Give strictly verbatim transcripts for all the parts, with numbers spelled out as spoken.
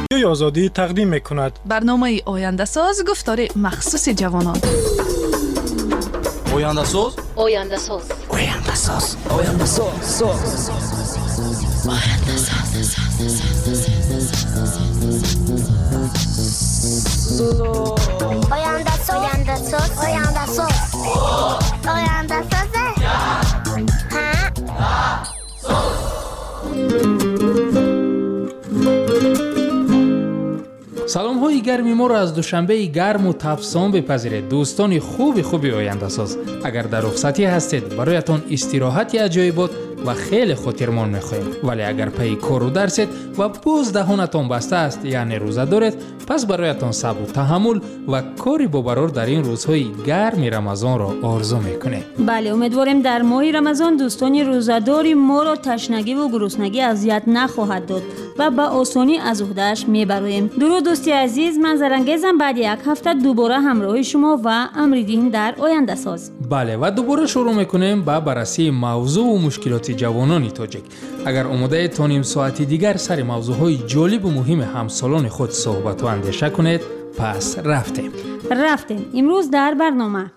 رادیوی آزادی تقدیم می‌کند. برنامه آینده ساز گفتار مخصوص جوانان. آینده ساز آینده ساز آینده ساز آینده ساز آینده ساز آینده ساز آینده ساز آینده ساز آینده ساز سلام های گرمی ما را از دوشنبه گرم و تفسان بپذیرید دوستان خوبی خوبی آینده ساز. اگر در رخصتی هستید برایتان استراحتی عجایبات و خیلی خاطرمان می‌خواهیم، ولی اگر پی کار و درسید و باز دهانتان بسته است یعنی روزه دارید، پس برایتان صبر و تحمل و کاری با برار در این روزهای گرم رمضان را آرزو می‌کنیم. بله، امیدواریم در ماه رمضان دوستان روزه‌داری ما را تشنگی و گرسنگی اذیت نخواهد داد و با آسانی از عهده‌اش میبریم. درود دوستی عزیز، من زرنگیزم. بعد یک هفته دوباره همراه شما و امریدین در آینده ساز. بله و دوباره شروع میکنیم با بررسی موضوع و مشکلات جوانان تاجیک. اگر آماده تا نیم ساعتی دیگر سر موضوعهای جالب و مهم همسالان خود صحبت و اندیشه کنید، پس رفتیم. رفتیم. امروز در برنامه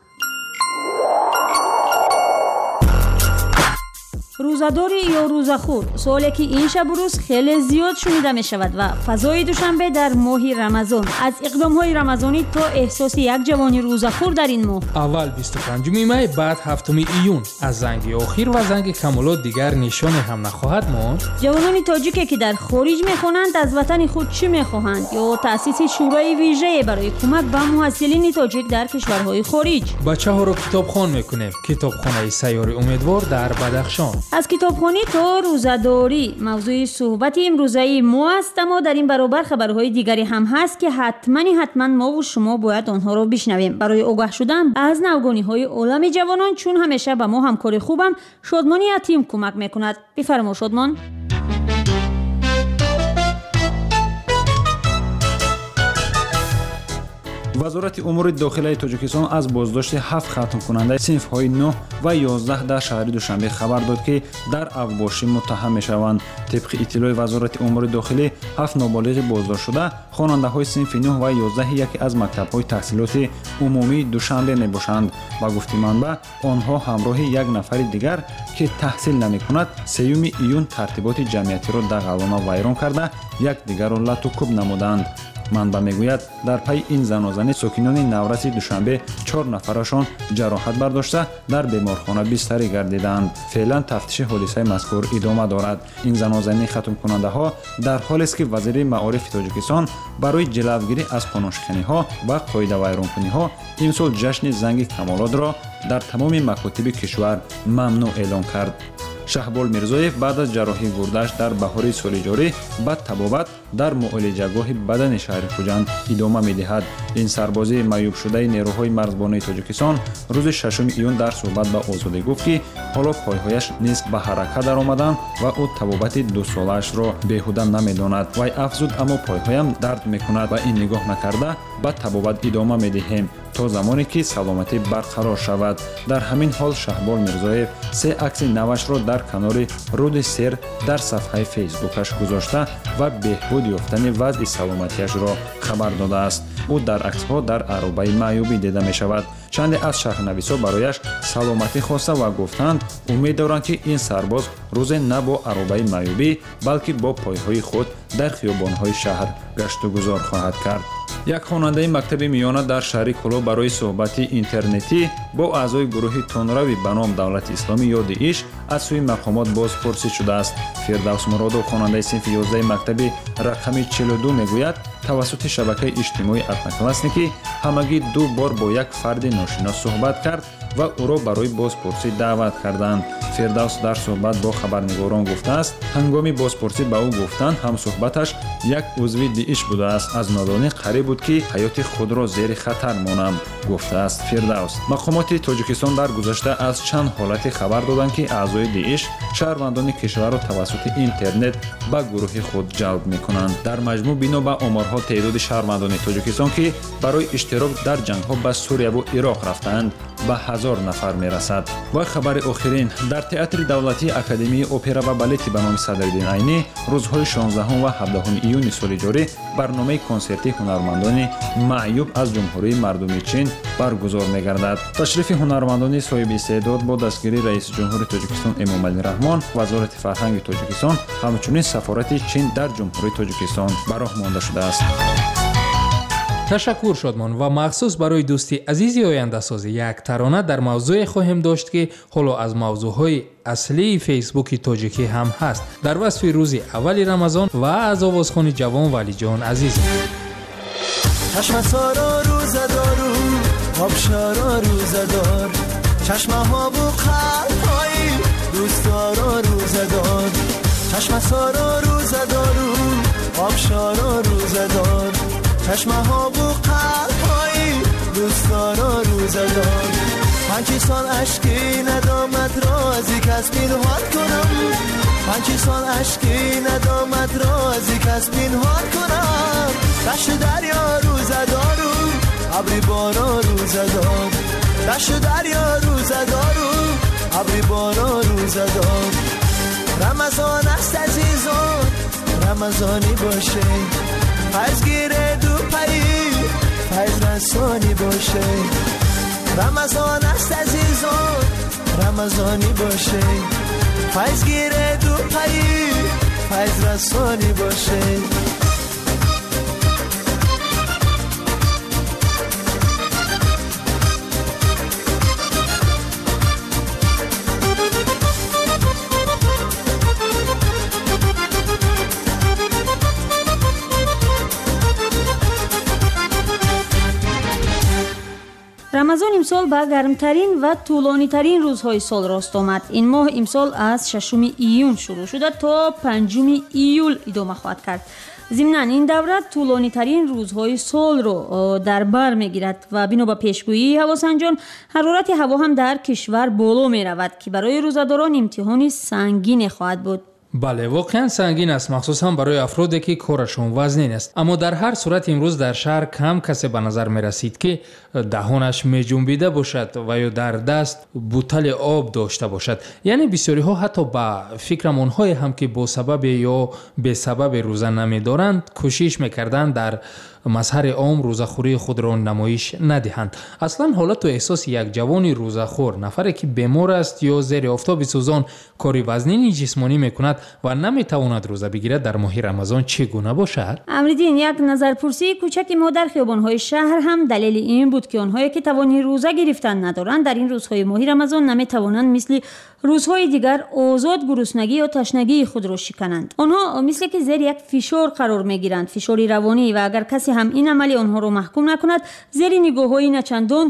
روزه‌داری یا روزه‌خور، سوالی که این شب و روز خیلی زیاد شنیده می شود و فضای دوشنبه در ماه رمضان، از اقدام‌های رمضانی تا احساس یک جوان روزه‌خور در این ماه. اول بیست و پنجم می، بعد هفتم ایون. از زنگ آخر و زنگ کمالات دیگر نشانه هم نخواهد ماند. جوانان تاجیکی که در خارج می‌خوانند از وطن خود چی می‌خواهند یا تأسیس شورای ویژه برای کمک به محصلین تاجیک در کشورهای خارج. بچه‌ها را کتابخوان می‌کنیم. کتابخانه سیار امیدوار در بدخشان. از کتابخوانی تا روزه‌داری موضوع صحبت امروزه ما است، اما در این برابر خبرهای دیگری هم هست که حتما حتما ما و شما باید آنها را بشنویم. برای آگاه شدن از نوگانی‌های عالم جوانان، چون همیشه به ما همکار خوبم شادمانی یتیم کمک میکند. بفرما شادمان. وزارت امور داخلی تاجیکستان از بازداشت هفت ختم کننده صنف‌های نه و یازده در شهر دوشنبه خبر داد که در افباشی متهم می‌شوند. طبق اطلاع وزارت امور داخلی، هفت نابالغ بازداشت شده خواننده‌های صنف نه و یازده یکی از مکتب‌های تحصیلات عمومی دوشنبه میباشند و گفته منبع آنها همراه یک نفر دیگر که تحصیل نمی‌کند سیوم ایون ترتیبات جمعیتی را دغلانه ویران کرده یک دیگر را لط و کوب نمودند. منبع میگوید در پی این زنازنی ساکنان نورس دوشنبه چهار نفرشان جراحت برداشته در بیمارخانه بستری گردیدند. فعلا تفتیش حادثه مذکور ادامه دارد. این زنازنی ختم کننده ها در حالی است که وزیر معارف تاجیکستان برای جلوگیری از قانونشکنی ها و قاعده ویران کنی ها امسال جشن زنگ کمالات را در تمام مکاتب کشور ممنوع اعلام کرد. شهبال میرزایف بعد از جراحی گردش در بهار سال جاری به طبابت در معالجهگاه بدن شهر خوجند ادامه می‌دهد. این سربازی معیوب شده نیروهای مرزبانی تاجیکستان روز ششم ایون در صحبت به آزادی گفت که حالا پایهایش نیز به حرکت درآمدند و او طبابت دو سالش را بیهوده نمی‌داند. وی افزود اما پایهایم درد می‌کند و این نگاه نکرده به طبابت ادامه می‌دهیم تا زمانی که سلامتی برقرار شود. در همین حال شهبال میرزایف سه عکس نوش را در کنار رود سر در صفحه فیسبوکش گذاشته و بهبود یافتن وضع سلامتیش را خبر داده است. او در عکس‌ها در عربه معیوبی دیده می شود. چند از شهرنویسا برایش سلامتی خواسته و گفتند امید دارند که این سرباز روز نه با عربه معیوبی بلکه با پایهای خود در خیابان‌های شهر گشت و گذار خواهد کرد. یک خواننده مکتب میانه در شهر کلو برای صحبت اینترنتی با اعضای گروه تونروی به نام دولت اسلامی یا داعش از سوی مقامات بازپرسی شده است. فردوس مرادو خواننده صنف یازده مکتب رقم چهل و دو میگوید توسط شبکه اجتماعی اتنکلاسنیکی همگی دو بار با یک فرد ناشناس صحبت کرد و او را برای بازپرسی دعوت کردند. فردوس در صحبت با خبرنگاران گفته است هنگامی بازپرسی به او گفتند هم صحبتش یک عضو داعش بوده است. از نادانی قریب بود که حیات خود را زیر خطر مانم گفته است فردوس. مقامات تاجیکستان در گذشته از چند حالت خبر دادند که اعضای داعش شهروندان کشور را توسط اینترنت به گروه خود جلب میکنند. در مجموع بنا به آمارها تعداد شهروندان تاجیکستان که برای اشتراک در جنگ‌ها به سوریه و عراق رفتند به هزار نفر میرسد. و خبر آخرین در تئاتر دولتی اکادمی اپرا و بالت به نام صدرالدین عینی روزهای شانزدهم و هفدهم ایون سال جاری برنامه کنسرتی هنرمندان معیوب از جمهوری مردمی چین برگزار می‌گردد. تشریف هنرمندان صاحب استعداد با دستگیری رئیس جمهور تاجیکستان امامعلی رحمان، وزارت فرهنگ تاجیکستان همچنین سفارت چین در جمهوری تاجیکستان به راه مانده شده است. تشکر شادمان و مخصوص برای دوستی عزیزی آینده سازی یک ترانه در موضوع خواهیم داشت که حالا از موضوعهای اصلی فیسبوک تاجیکی هم هست در وصف روز اول رمضان و از آوازخوان جوان ولی جان عزیز. چشم سارا روزدارو آبشارا روزدار چشم ها و قلب های دوستارا روزدار چشم سارا روزدارو آبشارا روزدار چشم ها و قلب های دوستارا روزدار پنچی سال عشقی ندامت رازی کس پینهان کنم پنچی سال عشقی ندامت رازی کس پینهان کنم دشت دریا روزدارو ابری بارا روزدار دشت دریا روزدارو ابری بارا روزدار رمضان است عزیزان رمضانی باشه فیض گیره دو پایی فیض رسانی باشه رمضان است عزیزان رمضانی باشه فیض گیره دو پایی فیض رسانی باشه. рамазон имсол ба гармтарин ва тӯлонитарин рӯзҳои сол рост омад. Ин моҳ имсол аз шашуми июн шурӯъ шуда то панҷуми июл идома хоҳад кард. зимнан ин давра тӯлонитарин рӯзҳои солро дар бар мегирад ва бино ба пешгӯии ҳавосанҷон ҳарорати ҳаво ҳам дар кишвар боло меравад ки барои рӯзадорон имтиҳони сангине хоҳад буд. бале воқеан сангин аст, махсусан барои афроде ки корашон вазнин аст. аммо дар ҳар сурат имрӯз дар шаҳр кам касе ба назар мерасид ки даҳонаш меҷунбида бошад ва ё дар даст бутали об дошта бошад. яъне бисёриҳо ҳатто ба фикрам онҳое ҳам ки бо сабабе ё бесабабе рӯза намедоранд кӯшиш мекарданд дар мазҳари ом рӯзахӯрии худро намоиш надиҳанд. аслан ҳолату эҳсоси як ҷавони рӯзахӯр, нафаре ки бемор аст ё зери офтоби сӯзон кори вазнини ҷисмонӣ мекунад ва наметавонад рӯза бигирад дар моҳи рамазон чӣ гуна бошад? амриддин, як назарпурсии кӯчаки мо дар хиёбонҳои шаҳр ҳам далели ин буд ки онҳое ки тавони рӯза гирифтан надоранд дар ин рӯзҳои моҳи рамазон наметавонанд мисли рӯзҳои дигар озод гуруснагӣ ё ташнагии худро шикананд. онҳо мисле ки зери як фишор қарор мегиранд, фишори равонӣ, ва агар касе ҳам ин амали онҳоро маҳкум накунад, зери нигоҳҳои начандон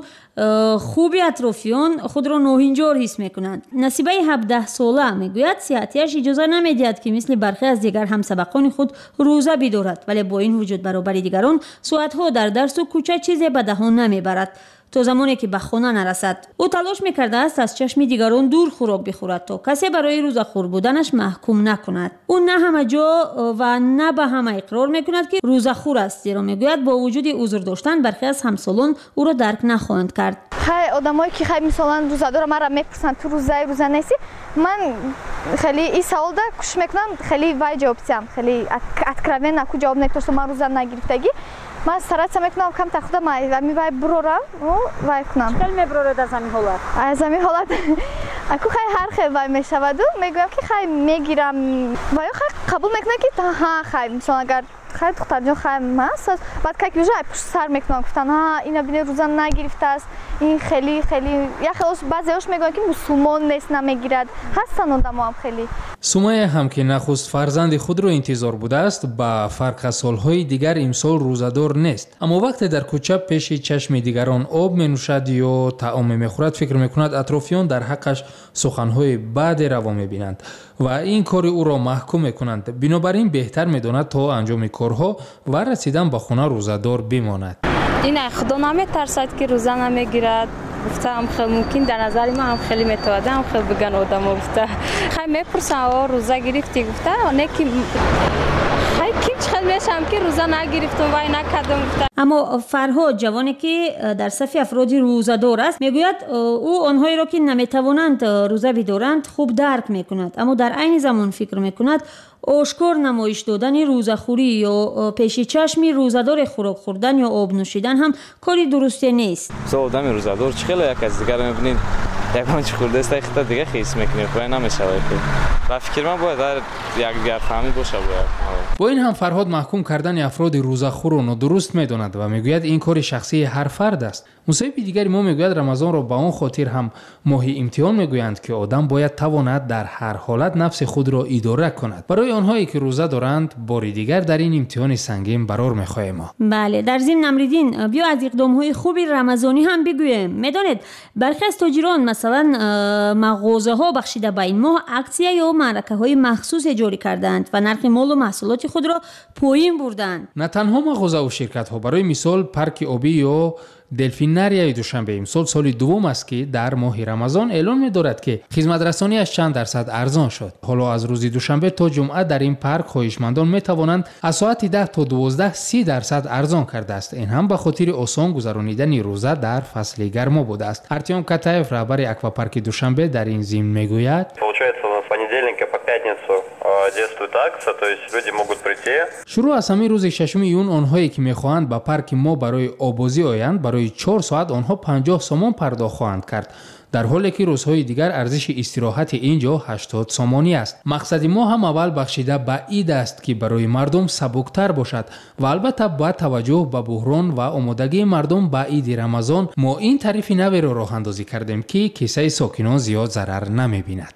хуби атрофиён худро ноҳинҷор ҳис мекунанд. насибаи ҳабдаҳсола мегӯяд сиҳатиаш иҷоза намедиҳад ки мисли бархе аз дигар ҳамсабақони худ рӯза бидорад, вале бо ин вуҷуд баробари дигарон соатҳо дар дарсу кӯча чизе ба даҳон намебарад то замоне ки ба хона нарасад. ӯ талош мекардааст аз чашми дигарон дур хӯрок бихӯрад то касе барои рӯзахӯр буданаш маҳкум накунад. ӯ на ҳама ҷо ва на ба ҳама иқрор мекунад ки рӯзахӯр аст, зеро мегӯяд бо вуҷуди узр доштан бархе аз ҳамсолон ӯро дарк нахоҳанд кард. хай одамое ки хай мисолан рӯзадора маро мепурсанд ту рӯзаи рӯза нести, ман хеле ин саволда кӯшиш мекунам хеле вай ҷавоб диҳам, хеле откровенно ку ҷавоб метурсам ман рӯза нагирифтагӣ. ман старатся мекунам камта худам ами вай бурорам вай кунам. хел мебуроред аз ҳамин ҳолат? аз ҳамин ҳолат аку хай ҳар хел вай мешаваду мегӯям ки хай мегирам ва ё хай қабул мекунам ки ҳа хай мисолан агар хай духтарҷон хай маст баъд кай ки ай пушт сар мекунам гуфтан ҳа ина бине рӯза нагирифтааст, ин хеле хеле я хелос баъзеҳош мегӯям ки мусулмон нест намегирад, ҳастанд одамоам хеле. сумая ҳам ки нахуст фарзанди худро интизор будааст, ба фарқ аз солҳои дигар имсол рӯзадор нест. аммо вақте дар кӯча пеши чашми дигарон об менӯшад ё таоме мехӯрад, фикр мекунад атрофиён дар ҳаққаш суханҳои баъде раво мебинанд ва ин кори ӯро маҳкум мекунанд. бинобар ин беҳтар медонад то анҷоми корҳо ва расидан ба хона рӯзадор бимонад. ин ай худо наметарсад ки рӯза намегирад. гуфтам хел мумкин дар назари ман ҳам хеле метавонад ҳам хел биган одамо гуфта хай мепурсан о рӯза гирифтӣ гуфта не ки хай ким чӣ خوشحال میشم که روزه نگرفتم و نکردم. اما فرهاد جوانی که در صف افراد روزه‌دار است میگوید او آنهایی را که نمیتوانند روزه بدارند خوب درک میکند، اما در عین زمان فکر میکند آشکار نمایش دادن روزه‌خوری یا پیش چشمی روزه‌دار خوراک خوردن یا آب نوشیدن هم کاری درستی نیست. سو آدم روزه‌دار چخیلا یک از دیگر میبینید یک آنچه خورده است خیلی دیگه خیس میکنه پای نمیشه و فکر من باید در یک دیگر فهمی باشه باید. با این هم فرهاد محکوم کردن افراد روزه‌خور را درست میداند و میگوید این کار شخصی هر فرد است. مصاحب دیگری ما میگوید رمضان را با اون خاطر هم ماه امتحان میگویند که آدم باید تواند در هر حالت نفس خود را اداره کند. برای آنهایی که روزه دارند بار دیگر در این امتحان سنگین قرار میخواهیم ما. بله، در ضمن نمریدین بیا از اقدام‌های خوب رمضانی هم بگویم. میدانید برخی از تاجران مثلا مغازه‌ها بخشیده به این ماه اکسیه یا معرکه‌های مخصوص جاری کردند و نرخ مال و محصولات خود را پایین بردند. نه تنها مغازه و شرکت‌ها، برای مثال پارک آبی یا دلفیناریای دوشنبه امسال سال دوم است که در ماه رمضان اعلان می‌دارد که خدمت رسانی از چند درصد ارزان شد. حالا از روز دوشنبه تا جمعه در این پارک خواهشمندان می‌توانند از ساعت ده تا دوازده سی درصد ارزان کرده است. این هم به خاطر آسان گذرانیدن روزه در فصل گرما بوده است. ارتیوم کتایف رهبر اکواپارک دوشنبه در این ضمن میگوید: شروع از همین روز ششم یون آنهایی که می‌خواهند به پارک ما برای آبازی آیند برای چهار ساعت آنها پنجاه سومان پرداخت خواهند کرد، در حالی که روزهای دیگر ارزش استراحت اینجا هشتاد سومانی است. مقصد ما هم اول بخشیده به عید است که برای مردم سبکتر باشد و البته با توجه به بحران و آمادگی مردم به عید رمضان ما این تعریف نوی را راه اندازی کردیم که کیسه ساکنان زیاد ضرر نمی‌بیند.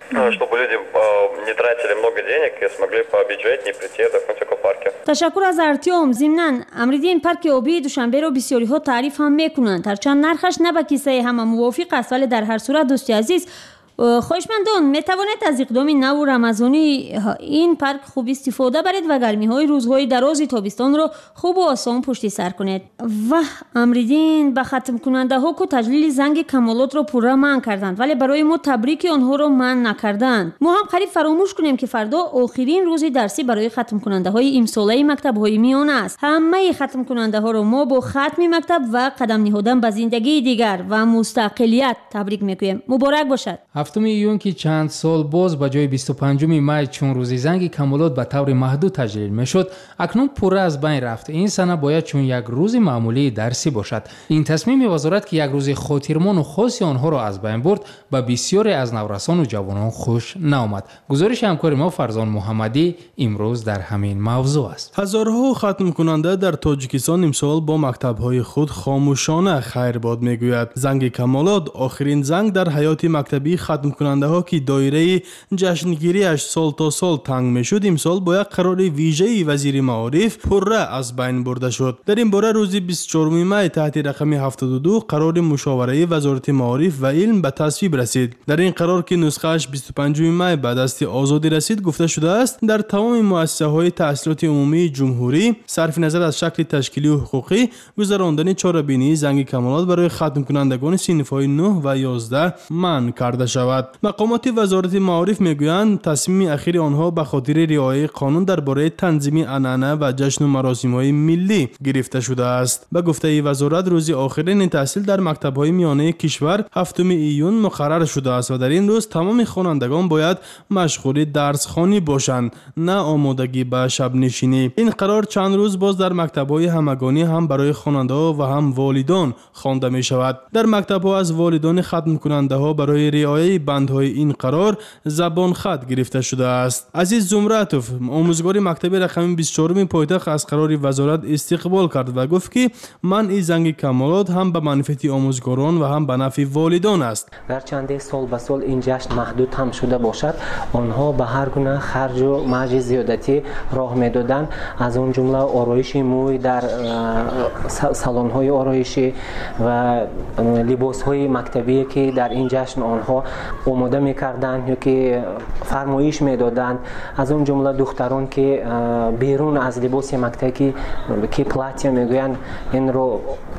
تشکر از ارتیوم. ضمناً امریدین پارک آبی دوشنبه را بسیاری ها تعریف هم میکنند، هرچند نرخش نه به کیسه همه موافق است، ولی در هر صورت دوستی عزیز خواهشمندان میتوانید از اقدام نو رمضانی این پارک خوب استفاده برید و گرمی های روزهای دراز تابستان را خوب و آسان پشت سر کنید. و امریدین به ختم کننده ها که تجلیل زنگ کمالات را پورا منع کردند، ولی برای ما تبریک آنها را منع نکردند. ما هم قریب فراموش کنیم که فردا آخرین روز درسی برای ختم کننده های امساله مکتب های میانه است. همه ختم کننده ها را ما با ختم مکتب و قدم نهادن به زندگی دیگر و مستقلیت تبریک میگوییم. مبارک باشد. هفتم ایون که چند سال باز به جای بیست و پنجم می چون روز زنگ کمالات به طور محدود تجلیل میشد، اکنون پوره از بین رفت. این سنه باید چون یک روز معمولی درسی باشد. این تصمیم وزارت که یک روز خاطرمان و خاصی آنها را از بین برد به بسیاری از نورسان و جوانان خوش نآمد. گزارش همکار ما فرزان محمدی امروز در همین موضوع است. هزارها ختم کننده در تاجیکستان امسال با مکتب‌های خود خاموشانه خیر باد میگوید. زنگ کمالات آخرین زنگ در حیات مکتبی ختم کننده ها که دایره جشنگیریش سال تا سال تنگ می شد امسال با یک قرار ویژه‌ای وزیر معارف پره از بین برده شد. در این باره روز بیست و چهارم می تحت رقم هفتاد و دو قرار مشاوره وزارت معارف و علم به تصویب رسید. در این قرار که نسخه‌اش بیست و پنجم می به دست آزادی رسید گفته شده است در تمام مؤسسه های تحصیلات عمومی جمهوری صرف نظر از شکل تشکیلی و حقوقی گذراندن چهاربینی زنگ کمالات برای ختم کنندگان صنف‌های نه و یازده منع کرده شود. مقامات وزارت معارف میگویند تصمیم اخیر آنها به خاطر رعایت قانون درباره تنظیم عنعنه و جشن و مراسم‌های ملی گرفته شده است. به گفته وزارت روز آخرین تحصیل در مکتب‌های میانه کشور هفتم ایون مقرر شده است و در این روز تمام خوانندگان باید مشغول درس خوانی باشند، نه آمادگی به شب نشینی. این قرار چند روز باز در مکتب‌های همگانی هم برای خواننده‌ها و هم والدان خوانده می شود. در مکتب‌ها از والدان ختم کننده‌ها برای رعایت بندهای این قرار زبان خط گرفته شده است. عزیز زمرتوف آموزگار مکتب رقم بیست و چهارم پایتخت از قرار وزارت استقبال کرد و گفت که منع زنگ کمالات هم به منفعت آموزگاران و هم به نفع والدان است. گرچند سال به سال این جشن محدود هم شده باشد، آنها به هر گونه خرج و مرج زیادتی راه میدادند، از اون جمله آرایش موی در سالن‌های آرایشی و لباس‌های مکتبی که در این جشن آنها آماده میکردند یا که فرمایش میدادند. از اون جمله دختران که بیرون از لباس مکتبی که پلاتیا میگویند این رو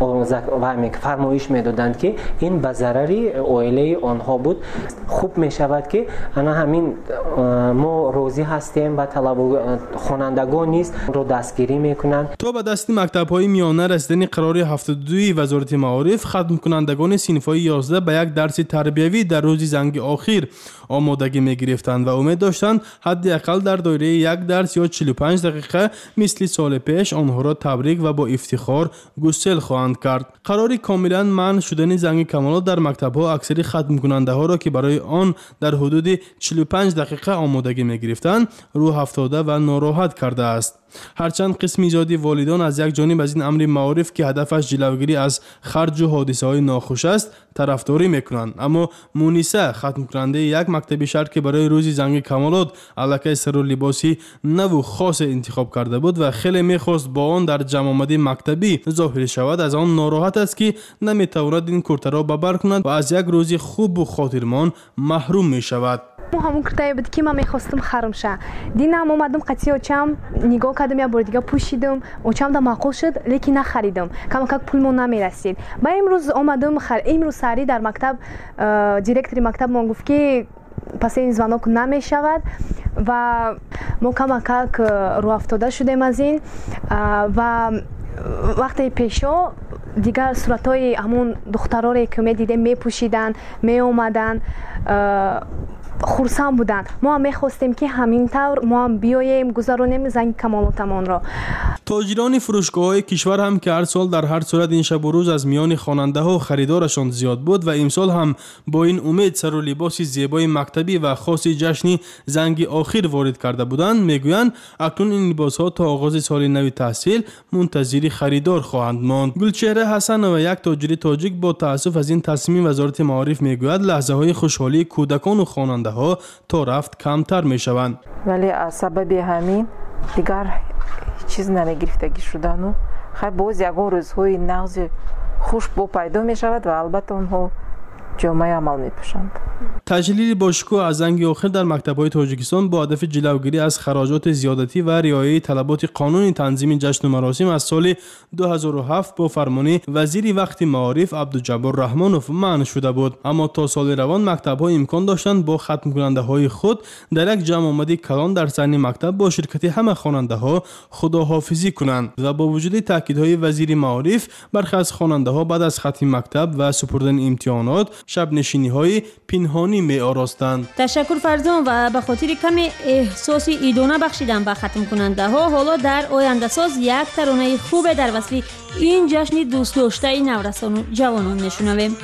فرمایش میدادند که این به ضرر عائله آنها بود. خوب میشود که انا همین ما روزی هستیم و طلب خوانندگان نیست رو دستگیری میکنند. تا به دست مکتب‌های میانه رسیدن قرار هفتاد و دو وزارت معارف، ختم کنندگان صنف‌های یازده به یک درس تربیوی در روز زنگ آخر آمادگی می‌گرفتند و امید داشتند حداقل در دایره یک درس یا چهل و پنج دقیقه مثل سال پیش آنها را تبریک و با افتخار گسل خواهند کرد. قراری کاملا منع شدن زنگ کمالات در مکتب‌ها اکثر ختم کننده‌ها را که برای آن در حدود چهل و پنج دقیقه آمادگی می‌گرفتند رو افتاده و ناراحت کرده است. هرچند قسمی زیادی والدان از یک جانب از این امر معارف که هدفش جلوگیری از خرج و حادثه‌های ناخوش است طرفداری میکنند، اما مونیسه ختم کننده یک مکتب شهر که برای روز زنگ کمالات الکی سر و لباسی نو خاص انتخاب کرده بود و خیلی میخواست با آن در جمع آمدی مکتبی ظاهر شود، از آن ناراحت است که نمیتواند این کرته را ببر کند و از یک روز خوب و خاطرمان محروم میشود. همون کرتایی بود که من میخواستم خرم شه. دینم اومدم قطعی اوچم نگاه کردم یا بار دیگه پوشیدم، اوچم دا معقول شد لیکن نخریدم، کم کم پولمون نمیرسید. با امروز اومدم خر امروز سری در مکتب دیرکتوری مکتب ما گفت که پس این زوانок نمیشود و ما کم کم رو افتاده شدیم از این و وقتی پیشو دیگر صورتای همون دخترایی که می دیدم می پوشیدن می اومدن خرسند بودن. ما هم میخواستیم که همین طور ما هم بیاییم گذرانیم زنگ کمالاتمان را. تاجران فروشگاه‌های کشور هم که هر سال در هر صورت این شب و روز از میان خواننده‌ها و خریدارشان زیاد بود و امسال هم با این امید سر و لباس زیبای مکتبی و خاص جشنی زنگ آخر وارد کرده بودند، میگویند اکنون این لباس‌ها تا آغاز سال نو تحصیل منتظر خریدار خواهند ماند. گلچهره حسن و یک تاجر تاجیک با تأسف از این تصمیم وزارت معارف میگوید لحظه‌های خوشحالی کودکان و خواننده ها تا رفت کمتر می شوند. ولی از سبب همین دیگر چیز نمیگرفتگی شدن و خیلی باز یکان روزهای نغز خوش با پیدا می شود و البته اونها جامعه عمل می پوشند. تجلیل باشکوه از زنگ آخر در مکتب‌های تاجیکستان با هدف جلوگیری از خراجات زیادتی و رعایت طلبات قانونی تنظیم جشن و مراسم از سال دو هزار و هفت با فرمان وزیر وقت معارف عبدالجبار رحمانوف منع شده بود، اما تا سال روان مکتب‌ها امکان داشتند با ختم کننده‌های خود در یک جمع آمدی کلان در صحن مکتب با شرکت همه خواننده‌ها خداحافظی کنند و با وجود تاکیدهای وزیر معارف برخی از خواننده‌ها بعد از ختم مکتب و سپردن امتحانات شب نشینی‌های پنهانی می آراستند. تشکر فرزان و به خاطر کم احساس ایدونه بخشیدن به ختم کننده ها حالا در آینده ساز یک ترانه خوب در وصف این جشن دوست داشته نورسان و جوانان میشنویم.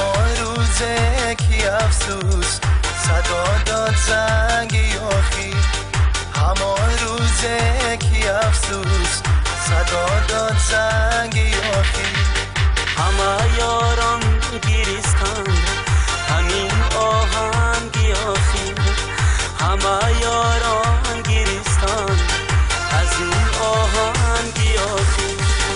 افسوس صدا داد زنگ آخر روزه کی افسوس صدا داد زنگ یاخی همه یاران گریستان همین آهنگ یاخی همه یاران گریستان از این آهنگ یاخی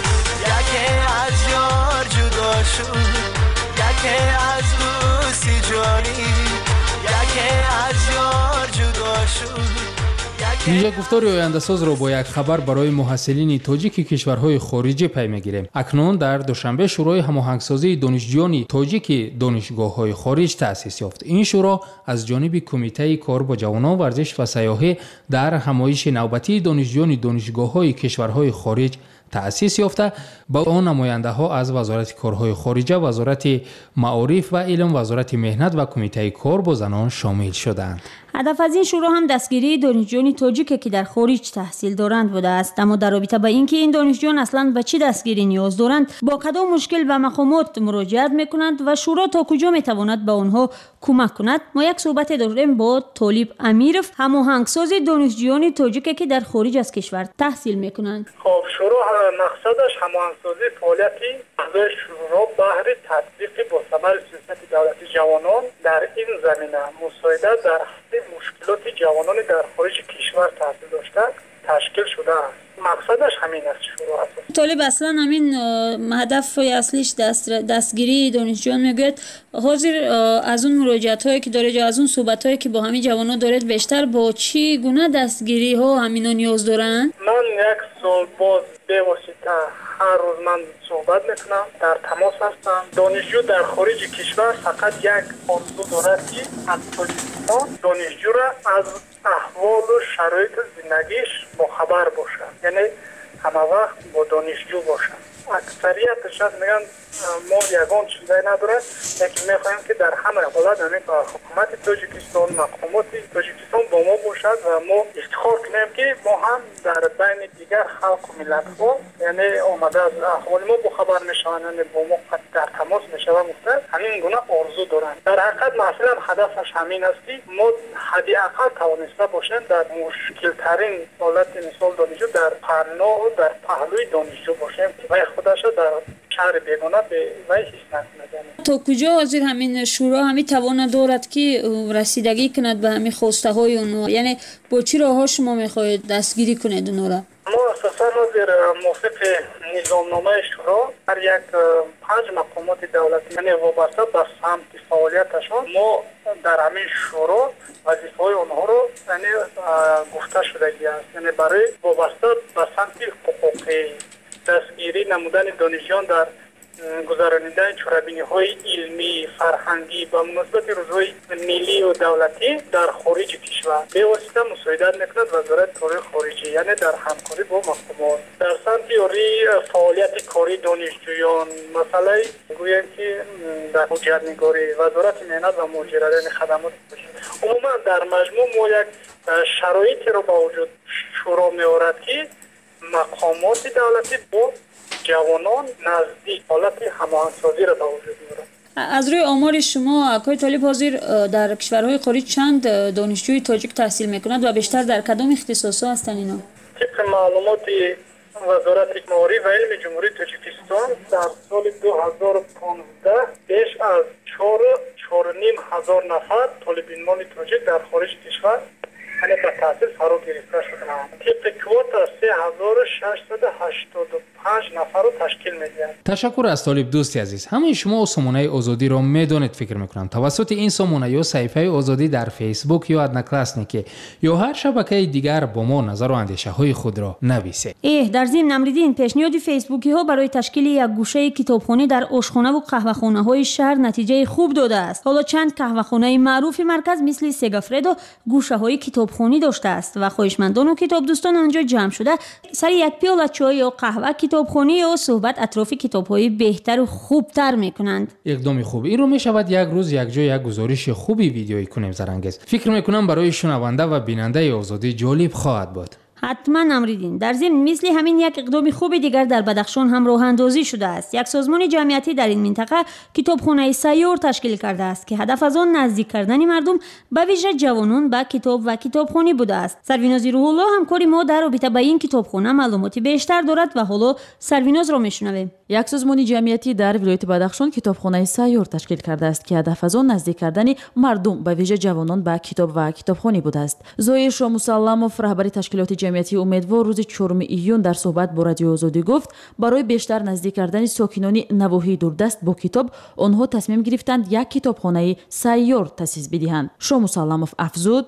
یکی از یار جدا شد یکی از روسی جانی یکی از یار جدا شد. اینجا گفتار آینده ساز را با یک خبر برای محصلین تاجیک کشورهای خارجی پی میگیریم. اکنون در دوشنبه شورای هماهنگسازی دانشجویان تاجیک دانشگاه‌های خارج تأسیس یافت. این شورا از جانب کمیته کار با جوانان ورزش و سیاحت در همایش نوبتی دانشجویان دانشگاه‌های کشورهای خارج تأسیس یافته. با آن نماینده ها از وزارت کارهای خارجه، وزارت معارف و علم، وزارت مهنت و کمیته کار با زنان شامل شدند. هدف از این شورا هم دستگیری دانشجویان تاجیک که در خارج تحصیل دارند بوده است. اما در رابطه با اینکه این دانشجویان اصلا به چه دستگیری نیاز دارند، با کدام مشکل و مقامات مراجعت میکنند و شورا تا کجا میتواند به آنها کمک کند، ما یک صحبت داریم با طالب امیرف، هماهنگساز دانشجویان تاجیک که در خارج از کشور تحصیل میکنند. خب شورا مقصدش هماهنگسازی فعالیتی اعضای شورا بهر تطبیق با ثمر سیاست دولتی جوانان در این زمینه مساعدت در مشکلات جوانان در خارج کشور تحصیل داشته تشکیل شده است. مقصدش همین است شروع است. طالب اصلا همین هدف اصلیش دست دستگیری دانشجویان میگوید. حاضر از اون مراجعات هایی که داره یا از اون صحبت هایی که با همین جوانان دارید بیشتر با چی گونه دستگیری ها همینا نیاز دارن؟ من یک سال باز به واسطه هر روز من صحبت میکنم، در تماس هستم. دانشجو در خارج کشور فقط یک آرزو دارد که اکتولیستان دانشجو را از احوال و شرایط زندگیش با خبر باشد، یعنی همه وقت با دانشجو باشد. اکثریتش از میگن ما یگان چیزایی ندارد، لیکن میخوایم که در همه حالت یعنی حکومت تاجیکستان، مقامات تاجیکستان با ما باشد و ما افتخار کنیم که ما هم در بین دیگر خلق و ملت ها یعنی آمده از احوال ما با خبر میشوند، یعنی با ما در تماس میشوند. مختلف همین گونه آرزو دارند. در حقیقت مثلا هدفش همین است که ما حدی اقل توانسته باشیم در مشکل ترین حالت مثال دانشجو در پناه و در پهلوی دانشجو باشیم و خودش در شهر بیگانه به وی هیچ نکنه. تا کجا حاضر همین شورا همی توان دارد که رسیدگی کند به همین خواسته های اونها؟ یعنی با چی راه ها شما میخواهید دستگیری کنید اونها را؟ ما اساسا در موافق نظامنامه شورا هر یک پنج مقامات دولتی یعنی وابسته به سمت فعالیتشان ما در همین شورا وظیفه های اونها رو یعنی گفته شدگی است، یعنی برای وابسته به سمت حقوقی دستگیری نمودن دانشجویان در گذراندن چهاربینی های علمی فرهنگی با مناسبت روزهای ملی و دولتی در خارج کشور به واسطه مساعدت میکند وزارت کار خارجی، یعنی در همکاری با مقامات در سمت یاری فعالیت کاری دانشجویان. مثلا گویم که در حجت‌نگاری وزارت مهنت و مهاجرت خدمات عموما در مجموع ما یک شرایطی رو با وجود شورا می‌آورد که مقامات دولتی با جوانان نزدیک حالت هماهنگسازی را به وجود می‌آورد. از روی آمار شما آقای طالب حاضر در کشورهای خارج چند دانشجوی تاجیک تحصیل می‌کند و بیشتر در کدام اختصاص‌ها هستند اینا؟ طبق معلومات وزارت معارف و علم جمهوری تاجیکستان در سال دو هزار و پانزده بیش از چهار و نیم هزار نفر طالبان تاجیک در خارج کشور یعنی به تحصیل فرا گرفته شدند. طبق کوتا سه هزار و ششصد و هشتاد و پنج نفر رو تشکیل می‌دهد. تشکر از طالب دوستی عزیز. همه شما سامانه آزادی را میدونید فکر میکنم توسط این سامانه یا صفحه آزادی در فیسبوک یا ادنکلاسنیکی یا هر شبکه دیگر با ما نظر و اندیشه های خود را نویسید. اه در ضمن نمریدین پیشنهاد فیسبوکی ها برای تشکیل یک گوشه کتابخانه در آشخانه و قهوه‌خانه های شهر نتیجه خوب داده است. حالا چند قهوه‌خانه معروف مرکز مثل سگافردو گوشه های کتابخانه داشته است و خواهشمندان و کتاب دوستان آنجا جمع شده سر یک پیاله چای یا قهوه کتابخانه یا صحبت اطراف کتاب‌های بهتر و خوبتر میکنند. اقدام خوب. این رو میشود یک روز یک جای یک گزارش خوبی ویدیویی کنیم زرانگیز. فکر میکنم برای شنونده و بیننده آزادی جالب خواهد بود. حتما نمریدین. در ضمن مثل همین یک اقدام خوب دیگر در بدخشان هم راه اندازی شده است. یک سازمان جمعیتی در این منطقه کتابخانه سیار تشکیل کرده است که هدف از آن نزدیک کردن مردم به ویژه جوانان به کتاب و کتابخانه بوده است. سرویناز روح الله همکار ما در رابطه با این کتابخانه معلوماتی بیشتر دارد و حالا سرویناز را میشنویم. یک سازمان جمعیتی در ولایت بدخشان کتابخانه سیار تشکیل کرده است که هدف از آن نزدیک کردن مردم به ویژه جوانان به کتاب و کتابخانه بوده است. زوی شاه مسلموف رهبر تشکیلات جمعیتی امیدوار روز چهارم ایون در صحبت با رادیو آزادی گفت برای بیشتر نزدیک کردن ساکنان نواحی دوردست با کتاب آنها تصمیم گرفتند یک کتابخانه سیار تأسیس بدهند. شاه مسلموف افزود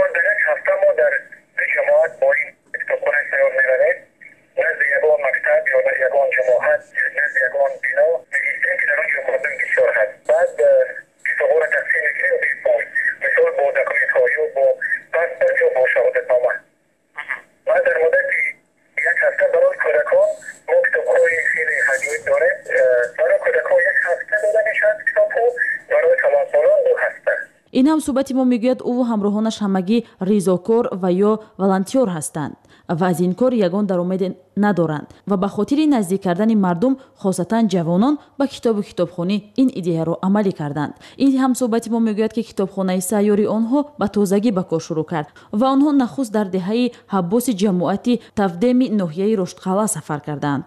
این هم صحبتی ما میگوید او و همراهانش همگی ریزاکار و یا ولنتیور هستند و از این کار یگان درآمد ندارند و به خاطر نزدیک کردن مردم خاصتا جوانان به کتاب و کتابخانه این ایده را عملی کردند. این هم صحبتی ما میگوید که کتابخانه سیاری آنها به تازگی به کار شروع کرد و آنها نخست در دهه حباس جماعتی تفدیم ناحیه رشدقلا سفر کردند.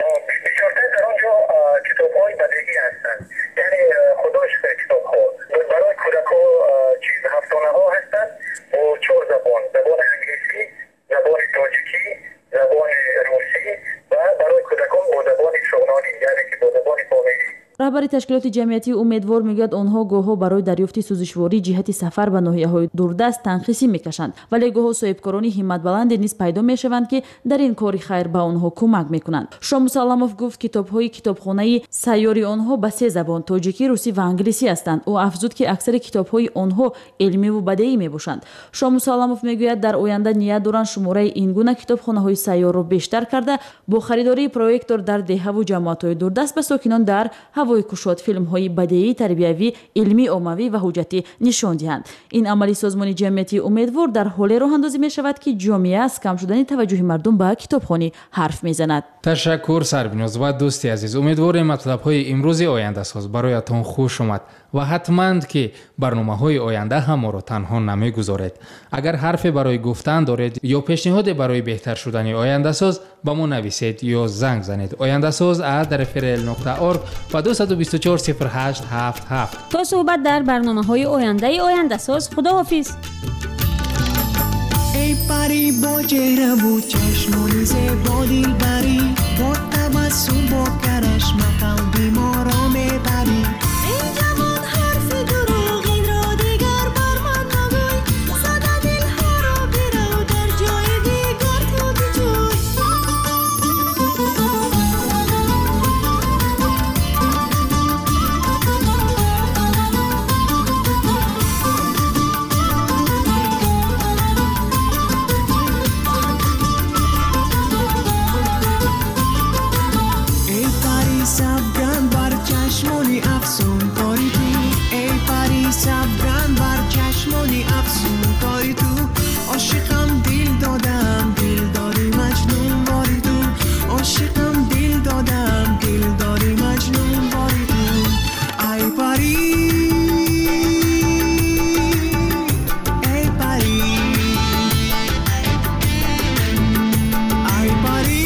رهبر تشکیلات جمعیتی امیدوار میگوید آنها گاه‌ها برای دریافت سوزشواری جهت سفر به ناحیه‌های دوردست تنخیصی میکشند ولی گاه‌ها صاحبکارانی همت بلند نیز پیدا میشوند که در این کار خیر به آنها کمک میکنند. شاه مسلموف گفت کتاب‌های کتابخانه سیاری آنها به سه زبان تاجیکی، روسی و انگلیسی هستند. او افزود که اکثر کتاب‌های آنها علمی و بدیعی میباشند. شاه مسلموف میگوید در آینده نیت دارند شماره این گونه کتابخانه‌های سیار را بیشتر کرده با خریداری پروژکتور در دهه و جماعت‌های دوردست به ساکنان در هوای کشاد فیلم‌های بدیعی، تربیوی، علمی، عمومی و حجتی نشان دهند. این عملی سازمان جمعیتی امیدوار در حال راه اندازی می‌شود که جامعه از کم شدن توجه مردم به کتابخانه حرف می‌زند. تشکر سربیناز و دوستی عزیز. امیدواریم مطلب‌های امروزی آینده ساز برایتان خوش آمد و حتما که برنامه‌های آینده هم ما را تنها نمی‌گذارید. اگر حرفی برای گفتن دارید یا پیشنهادی برای بهتر شدن آینده ساز با ما نویسید یا زنگ زنید. آینده ساز ات رفرل نقطه اورگ و دو دو چهار صفر هشت هفت هفت. تا صحبت در برنامه‌های آینده آینده ساز. خداحافظ. ای پری با چهره و چشمانی زیبا دلبری، با تبسم با کرشمه قلبی ما را میبری. این جوان حرف دروغین را دیگر بر من نگوی، زده دلها را برو در جای دیگر تو بجوی. Afghan bar chashmoni afsun kori tu, ey Paris Afghan bar chashmoni afsun kori tu, oshiqam dil dodam dil dori majnun bori tu, oshiqam dil dodam dil dori majnun bori tu, ay Paris, ey Paris, ay Paris.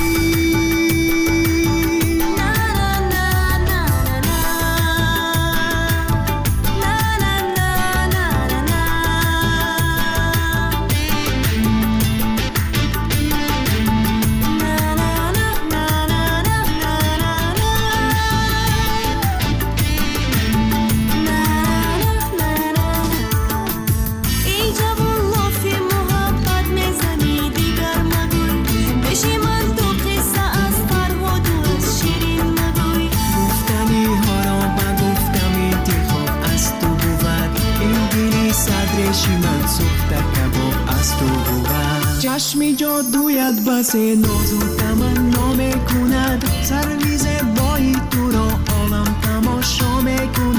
چشمی جادویت بس ناز و تمنا میکند، سرویز بایی تو را عالم تماشا میکند.